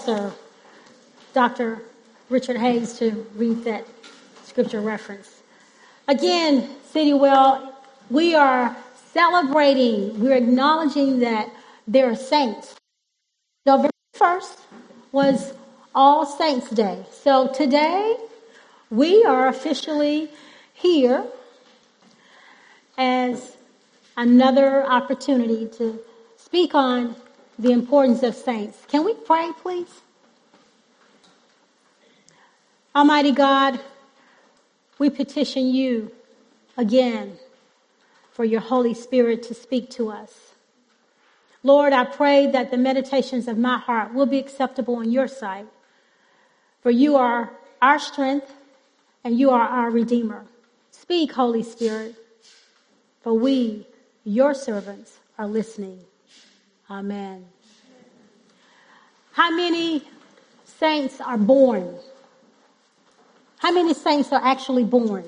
Pastor Dr. Richard Hayes to read that scripture reference. Again, Citywell, we are celebrating, we're acknowledging that there are saints. November 1st was All Saints Day. So today, we are officially here as another opportunity to speak on the importance of saints. Can we pray, please? Almighty God, we petition you again for your Holy Spirit to speak to us. Lord, I pray that the meditations of my heart will be acceptable in your sight, for you are our strength and you are our Redeemer. Speak, Holy Spirit, for we, your servants, are listening. Amen. How many saints are born? How many saints are actually born?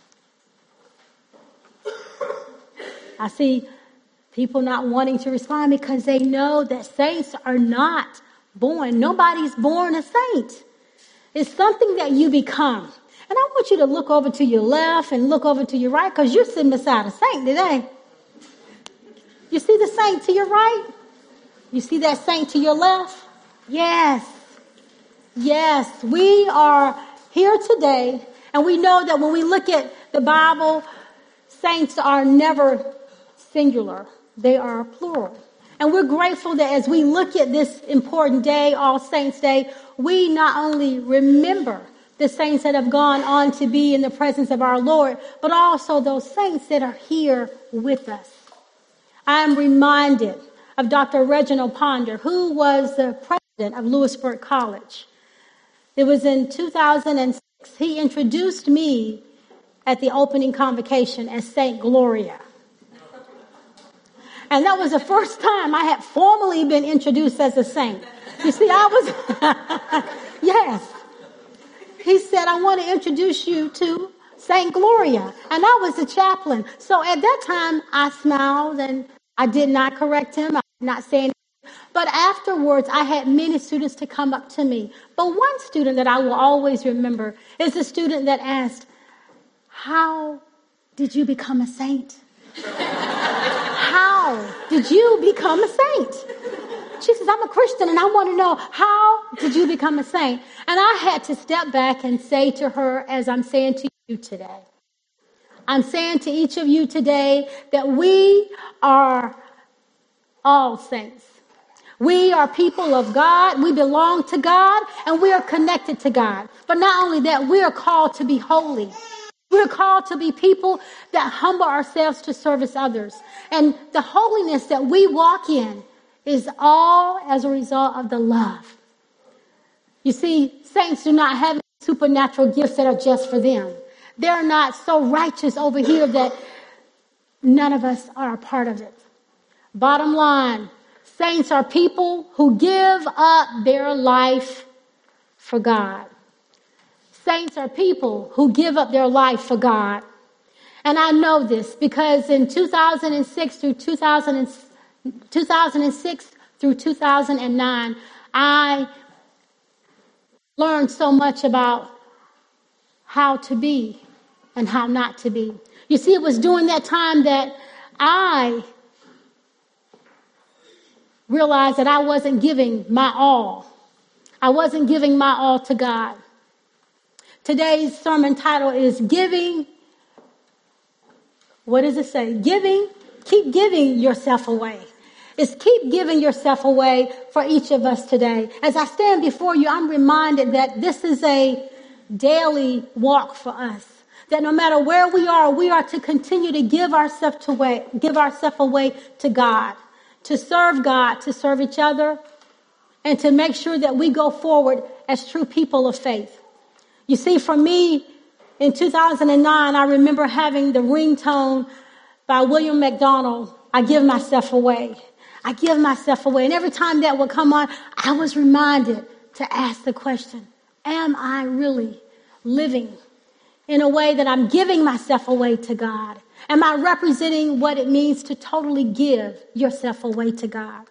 I see people not wanting to respond because they know that saints are not born. Nobody's born a saint. It's something that you become. And I want you to look over to your left and look over to your right because you're sitting beside a saint today. You see the saint to your right? You see that saint to your left? Yes. Yes, we are here today, and we know that when we look at the Bible, saints are never singular. They are plural. And we're grateful that as we look at this important day, All Saints Day, we not only remember the saints that have gone on to be in the presence of our Lord, but also those saints that are here with us. I am reminded of Dr. Reginald Ponder, who was the president of Lewisburg College. It was in 2006. He introduced me at the opening convocation as Saint Gloria. And that was the first time I had formally been introduced as a saint. You see, yes. He said, I want to introduce you to Saint Gloria. And I was the chaplain. So at that time, I smiled and I did not correct him. I did not say anything. But afterwards, I had many students to come up to me. But one student that I will always remember is the student that asked, how did you become a saint? How did you become a saint? She says, I'm a Christian and I want to know, how did you become a saint? And I had to step back and say to her, as I'm saying to you today, I'm saying to each of you today that we are all saints. We are people of God. We belong to God and we are connected to God. But not only that, we are called to be holy. We're called to be people that humble ourselves to service others. And the holiness that we walk in is all as a result of the love. You see, saints do not have supernatural gifts that are just for them. They're not so righteous over here that none of us are a part of it. Bottom line, saints are people who give up their life for God. Saints are people who give up their life for God. And I know this because in 2006 through 2009, I learned so much about how to be and how not to be. You see, it was during that time that I realized that I wasn't giving my all. I wasn't giving my all to God. Today's sermon title is Giving. What does it say? Giving. Keep giving yourself away. It's keep giving yourself away for each of us today. As I stand before you, I'm reminded that this is a daily walk for us. That no matter where we are to continue to give ourselves away to God, to serve each other, and to make sure that we go forward as true people of faith. You see, for me, in 2009, I remember having the ringtone by William McDonald, I Give Myself Away. I give myself away. And every time that would come on, I was reminded to ask the question, am I really living in a way that I'm giving myself away to God? Am I representing what it means to totally give yourself away to God?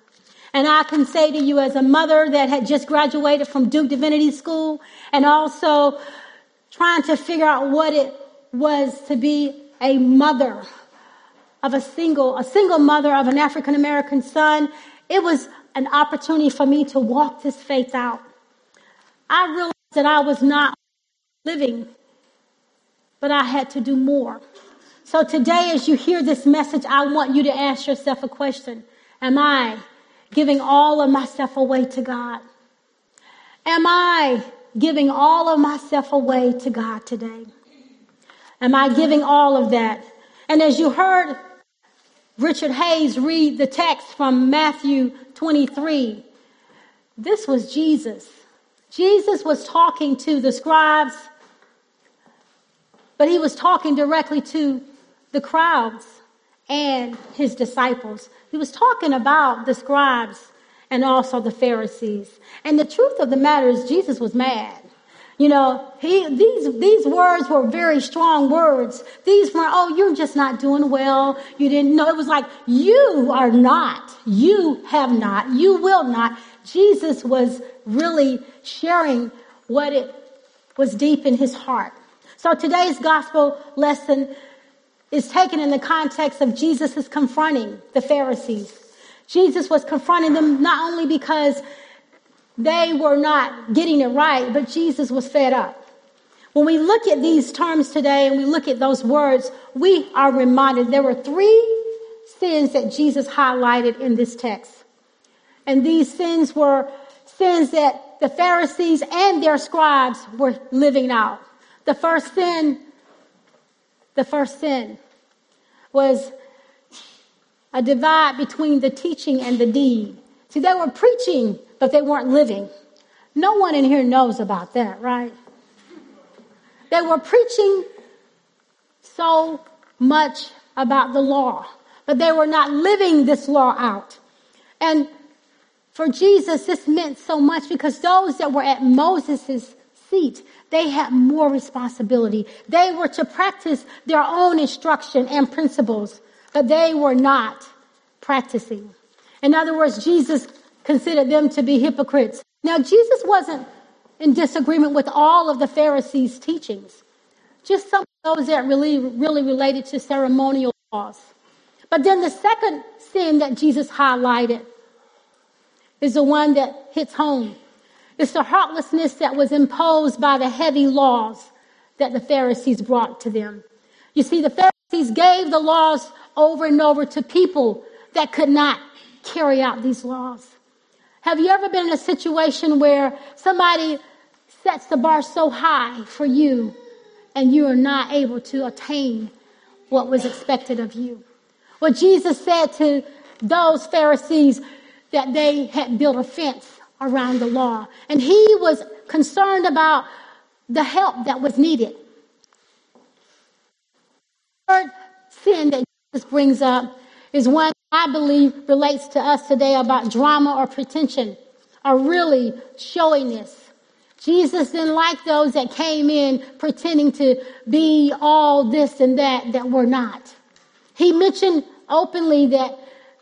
And I can say to you as a mother that had just graduated from Duke Divinity School and also trying to figure out what it was to be a mother of a single mother of an African American son, it was an opportunity for me to walk this faith out. I realized that I was not living, but I had to do more. So today, as you hear this message, I want you to ask yourself a question. Am I giving all of myself away to God? Am I giving all of myself away to God today? Am I giving all of that? And as you heard Richard Hayes read the text from Matthew 23, this was Jesus. Jesus was talking to the scribes, but he was talking directly to the crowds and his disciples. He was talking about the scribes and also the Pharisees. And the truth of the matter is Jesus was mad. You know, these words were very strong words. These were, oh, you're just not doing well. You didn't know. It was like, you are not. You have not. You will not. Jesus was really sharing what it was deep in his heart. So today's gospel lesson is taken in the context of Jesus is confronting the Pharisees. Jesus was confronting them not only because they were not getting it right, but Jesus was fed up. When we look at these terms today and we look at those words, we are reminded there were 3 sins that Jesus highlighted in this text. And these sins were sins that the Pharisees and their scribes were living out. The first sin was a divide between the teaching and the deed. See, they were preaching, but they weren't living. No one in here knows about that, right? They were preaching so much about the law, but they were not living this law out. And for Jesus, this meant so much because those that were at Moses' seat, they had more responsibility. They were to practice their own instruction and principles, but they were not practicing. In other words, Jesus considered them to be hypocrites. Now, Jesus wasn't in disagreement with all of the Pharisees' teachings, just some of those that really related to ceremonial laws. But then the second sin that Jesus highlighted is the one that hits home. It's the heartlessness that was imposed by the heavy laws that the Pharisees brought to them. You see, the Pharisees gave the laws over and over to people that could not carry out these laws. Have you ever been in a situation where somebody sets the bar so high for you and you are not able to attain what was expected of you? Well, Jesus said to those Pharisees that they had built a fence around the law, and he was concerned about the help that was needed. The third sin that Jesus brings up is one I believe relates to us today about drama or pretension, or really showiness. Jesus didn't like those that came in pretending to be all this and that were not. He mentioned openly that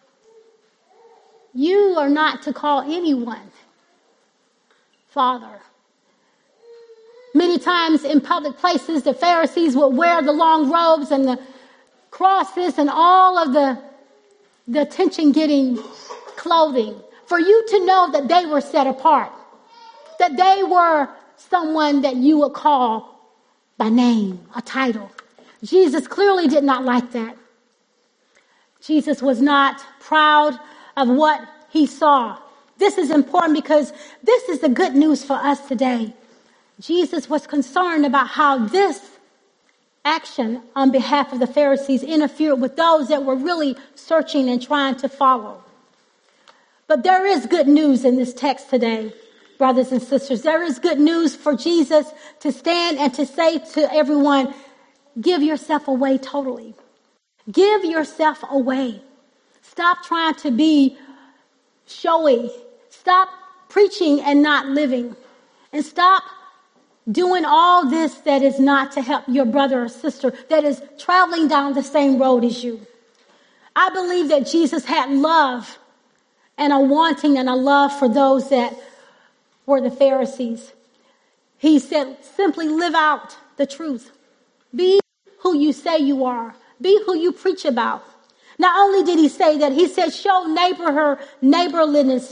you are not to call anyone Father. Many times in public places, the Pharisees would wear the long robes and the crosses and all of the attention-getting clothing for you to know that they were set apart, that they were someone that you would call by name, a title. Jesus clearly did not like that. Jesus was not proud of what he saw. This is important because this is the good news for us today. Jesus was concerned about how this action on behalf of the Pharisees interfered with those that were really searching and trying to follow. But there is good news in this text today, brothers and sisters. There is good news for Jesus to stand and to say to everyone, give yourself away totally. Give yourself away. Stop trying to be showy. Stop preaching and not living. And stop doing all this that is not to help your brother or sister that is traveling down the same road as you. I believe that Jesus had love and a wanting and a love for those that were the Pharisees. He said, simply live out the truth. Be who you say you are. Be who you preach about. Not only did he say that, he said, show neighborliness.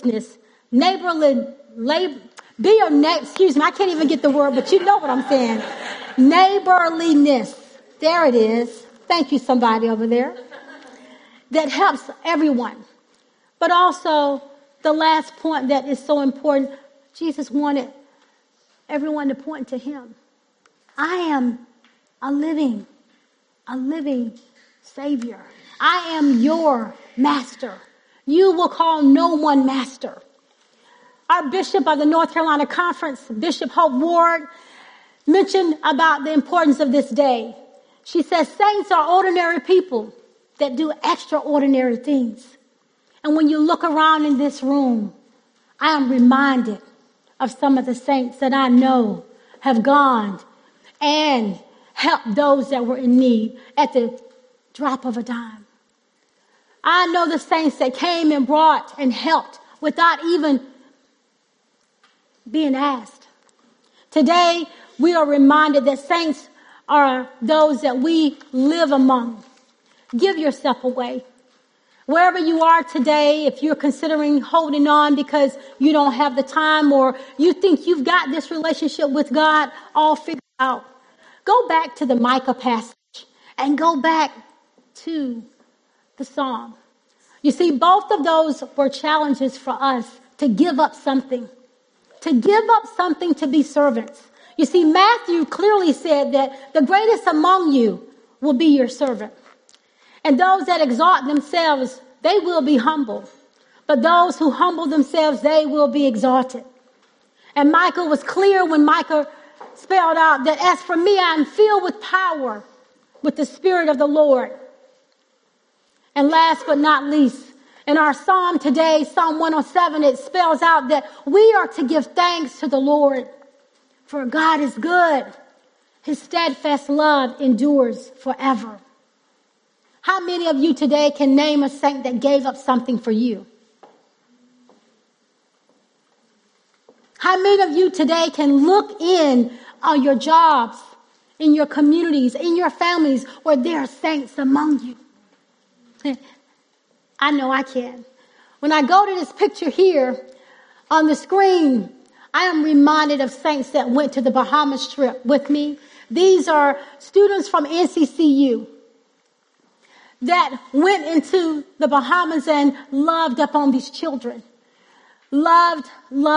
Excuse me, I can't even get the word, but you know what I'm saying. Neighborliness. There it is. Thank you, somebody over there. That helps everyone. But also, the last point that is so important, Jesus wanted everyone to point to him. I am a living Savior. I am your master. You will call no one master. Our bishop of the North Carolina Conference, Bishop Hope Ward, mentioned about the importance of this day. She says, saints are ordinary people that do extraordinary things. And when you look around in this room, I am reminded of some of the saints that I know have gone and helped those that were in need at the drop of a dime. I know the saints that came and brought and helped without even being asked. Today, we are reminded that saints are those that we live among. Give yourself away. Wherever you are today, if you're considering holding on because you don't have the time or you think you've got this relationship with God all figured out, go back to the Micah passage and go back to the Psalm. You see, both of those were challenges for us to give up something. To give up something to be servants. You see, Matthew clearly said that the greatest among you will be your servant. And those that exalt themselves, they will be humble. But those who humble themselves, they will be exalted. And Micah was clear when Micah spelled out that as for me, I am filled with power, with the Spirit of the Lord. And last but not least, in our psalm today, Psalm 107, it spells out that we are to give thanks to the Lord, for God is good. His steadfast love endures forever. How many of you today can name a saint that gave up something for you? How many of you today can look in on your jobs, in your communities, in your families where there are saints among you? I know I can. When I go to this picture here on the screen, I am reminded of saints that went to the Bahamas trip with me. These are students from NCCU that went into the Bahamas and loved upon these children. Loved.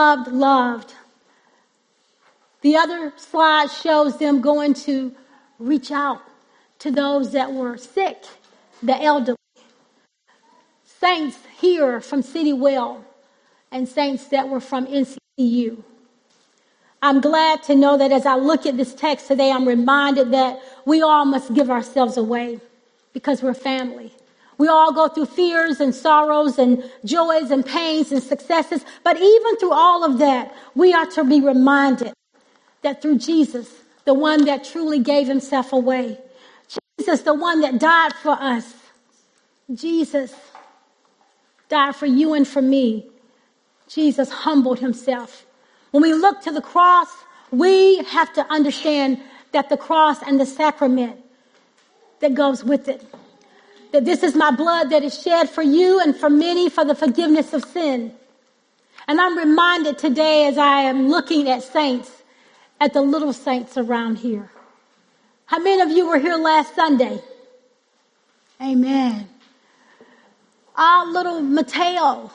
The other slide shows them going to reach out to those that were sick, the elderly. Saints here from City Well and saints that were from NCCU. I'm glad to know that as I look at this text today, I'm reminded that we all must give ourselves away because we're family. We all go through fears and sorrows and joys and pains and successes. But even through all of that, we are to be reminded that through Jesus, the one that truly gave himself away, Jesus, the one that died for us, Jesus died for you and for me. Jesus humbled himself. When we look to the cross, we have to understand that the cross and the sacrament that goes with it, that this is my blood that is shed for you and for many for the forgiveness of sin. And I'm reminded today as I am looking at saints, at the little saints around here. How many of you were here last Sunday? Amen. Our little Mateo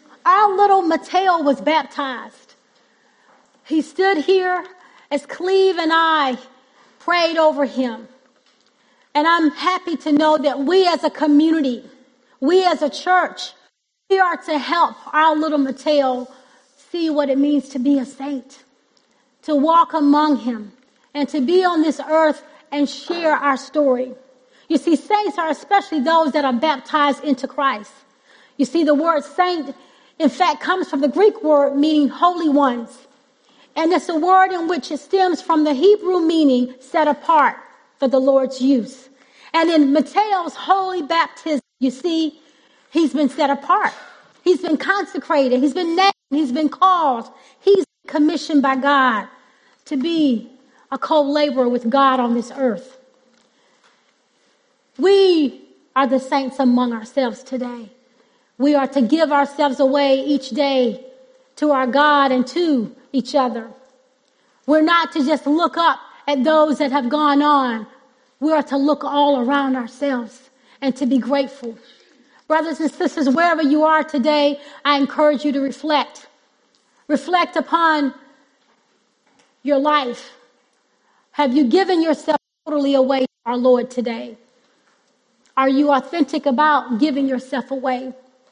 was baptized. He stood here as Cleve and I prayed over him. And I'm happy to know that we as a community, we as a church, we are to help our little Mateo see what it means to be a saint, to walk among him, and to be on this earth and share our story. You see, saints are especially those that are baptized into Christ. You see, the word saint, in fact, comes from the Greek word meaning holy ones. And it's a word in which it stems from the Hebrew meaning set apart for the Lord's use. And in Mateo's holy baptism, you see, he's been set apart. He's been consecrated. He's been named. He's been called. He's commissioned by God to be a co-laborer with God on this earth. We are the saints among ourselves today. We are to give ourselves away each day to our God and to each other. We're not to just look up at those that have gone on. We are to look all around ourselves and to be grateful. Brothers and sisters, wherever you are today, I encourage you to reflect. Reflect upon your life. Have you given yourself totally away to our Lord today? Are you authentic about giving yourself away?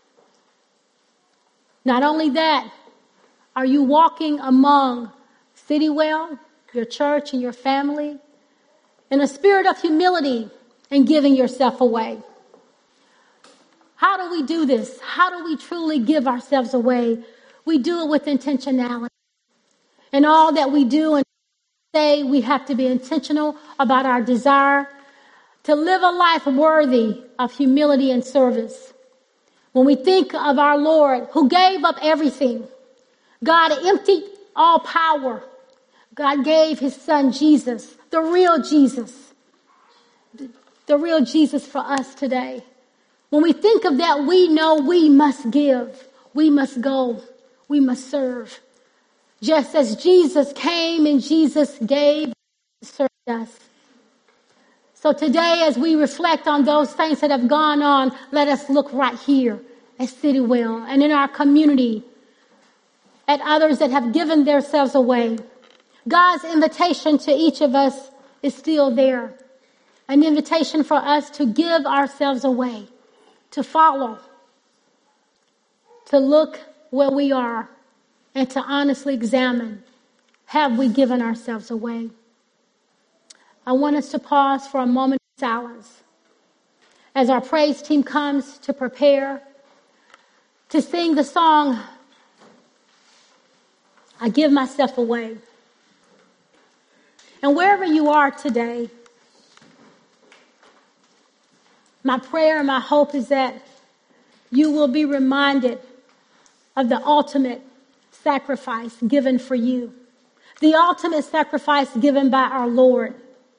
Not only that, are you walking among Citywell, your church, and your family in a spirit of humility and giving yourself away? How do we do this? How do we truly give ourselves away? We do it with intentionality. In all that we do and say, we have to be intentional about our desire to live a life worthy of humility and service. When we think of our Lord who gave up everything, God emptied all power. God gave his son Jesus, the real Jesus for us today. When we think of that, we know we must give, we must go, we must serve. Just as Jesus came and Jesus gave, served us. So today, as we reflect on those things that have gone on, let us look right here at Citywell and in our community, at others that have given themselves away. God's invitation to each of us is still there. An invitation for us to give ourselves away, to follow, to look where we are, and to honestly examine, have we given ourselves away? I want us to pause for a moment of silence as our praise team comes to prepare to sing the song, I Give Myself Away. And wherever you are today, my prayer and my hope is that you will be reminded of the ultimate sacrifice given for you. The ultimate sacrifice given by our Lord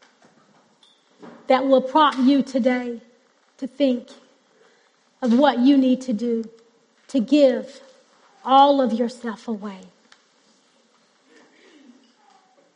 that will prompt you today to think of what you need to do to give all of yourself away.